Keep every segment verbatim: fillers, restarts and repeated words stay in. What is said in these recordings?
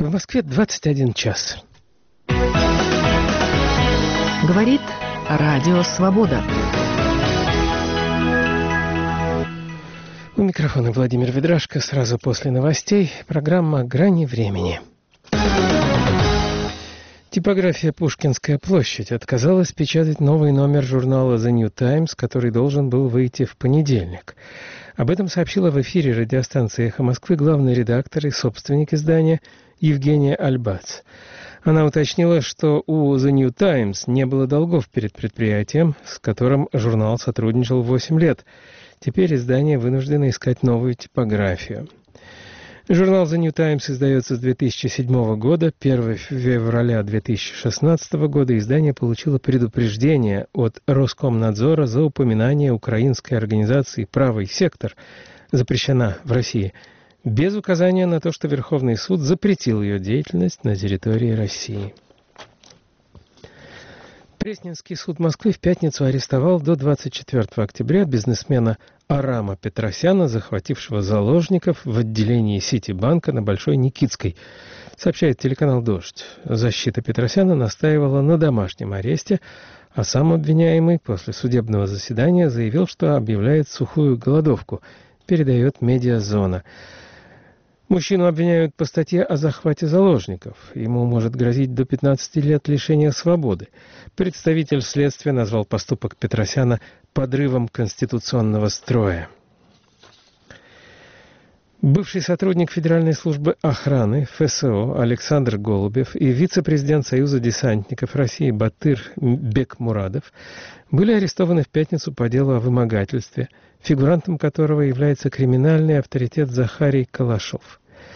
В Москве двадцать один час. Говорит Радио Свобода. У микрофона Владимир Ведрашко. Сразу после новостей программа «Грани времени». Типография «Пушкинская площадь» отказалась печатать новый номер журнала «The New Times», который должен был выйти в понедельник. Об этом сообщила в эфире радиостанции «Эхо Москвы» главный редактор и собственник издания Евгения Альбац. Она уточнила, что у The New Times не было долгов перед предприятием, с которым журнал сотрудничал восемь лет. Теперь издание вынуждено искать новую типографию. Журнал The New Times издается с две тысячи седьмого года. первого февраля две тысячи шестнадцатого года издание получило предупреждение от Роскомнадзора за упоминание украинской организации «Правый сектор», запрещена в России, без указания на то, что Верховный суд запретил ее деятельность на территории России. Пресненский суд Москвы в пятницу арестовал до двадцать четвёртого октября бизнесмена Арама Петросяна, захватившего заложников в отделении Ситибанка на Большой Никитской, сообщает телеканал «Дождь». Защита Петросяна настаивала на домашнем аресте, а сам обвиняемый после судебного заседания заявил, что объявляет сухую голодовку, передает «Медиазона». Мужчину обвиняют по статье о захвате заложников. Ему может грозить до пятнадцати лет лишения свободы. Представитель следствия назвал поступок Петросяна подрывом конституционного строя. Бывший сотрудник Федеральной службы охраны ФСО Александр Голубев и вице-президент Союза десантников России Батыр Бекмурадов были арестованы в пятницу по делу о вымогательстве, фигурантом которого является криминальный авторитет Захарий Калашов.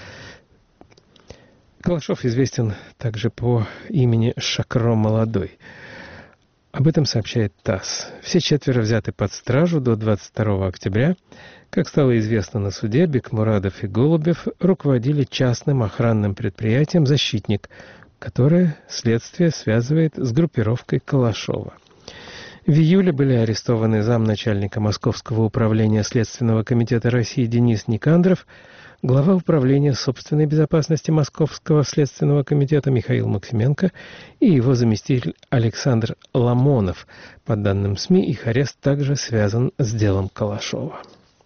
Калашов известен также по имени Шакро Молодой. Об этом сообщает ТАСС. Все четверо взяты под стражу до двадцать второго октября. Как стало известно на суде, Бекмурадов и Голубев руководили частным охранным предприятием «Защитник», которое следствие связывает с группировкой Калашова. В июле были арестованы замначальника Московского управления Следственного комитета России Денис Никандров, глава управления собственной безопасности Московского следственного комитета Михаил Максименко и его заместитель Александр Ламонов. По данным СМИ, их арест также связан с делом Калашова.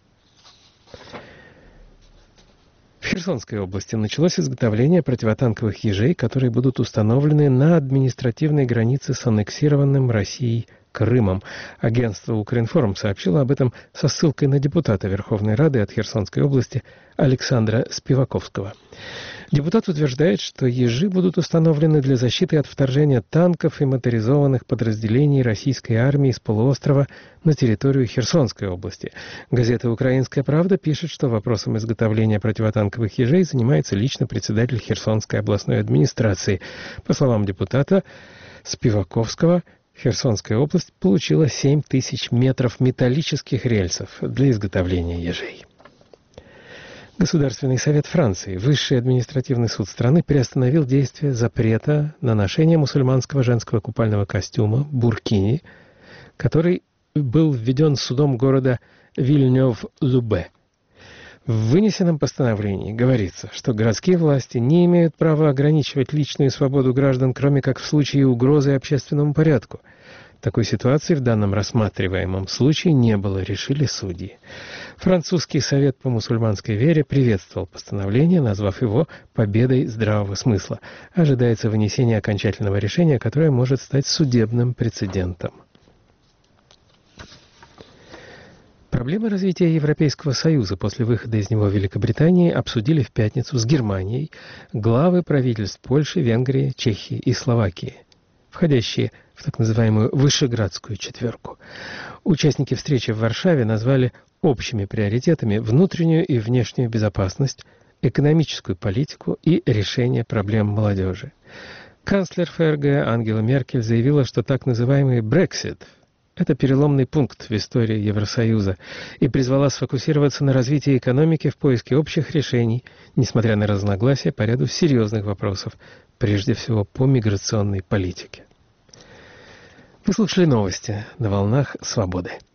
В Херсонской области началось изготовление противотанковых ежей, которые будут установлены на административной границе с аннексированным Россией Крымом. Агентство «Укринформ» сообщило об этом со ссылкой на депутата Верховной Рады от Херсонской области Александра Спиваковского. Депутат утверждает, что ежи будут установлены для защиты от вторжения танков и моторизованных подразделений российской армии с полуострова на территорию Херсонской области. Газета «Украинская правда» пишет, что вопросом изготовления противотанковых ежей занимается лично председатель Херсонской областной администрации. По словам депутата Спиваковского, Херсонская область получила семь тысяч метров металлических рельсов для изготовления ежей. Государственный совет Франции, высший административный суд страны, приостановил действие запрета на ношение мусульманского женского купального костюма буркини, который был введен судом города Вильнёв-Лубе. В вынесенном постановлении говорится, что городские власти не имеют права ограничивать личную свободу граждан, кроме как в случае угрозы общественному порядку. Такой ситуации в данном рассматриваемом случае не было, решили судьи. Французский совет по мусульманской вере приветствовал постановление, назвав его «победой здравого смысла». Ожидается вынесение окончательного решения, которое может стать судебным прецедентом. Проблемы развития Европейского Союза после выхода из него Великобритании обсудили в пятницу с Германией главы правительств Польши, Венгрии, Чехии и Словакии, входящие в так называемую Вышеградскую четверку. Участники встречи в Варшаве назвали общими приоритетами внутреннюю и внешнюю безопасность, экономическую политику и решение проблем молодежи. Канцлер ФРГ Ангела Меркель заявила, что так называемый Брексит – это переломный пункт в истории Евросоюза, и призвала сфокусироваться на развитии экономики в поиске общих решений, несмотря на разногласия по ряду серьезных вопросов, прежде всего по миграционной политике. Вы слушали новости на волнах «Свободы».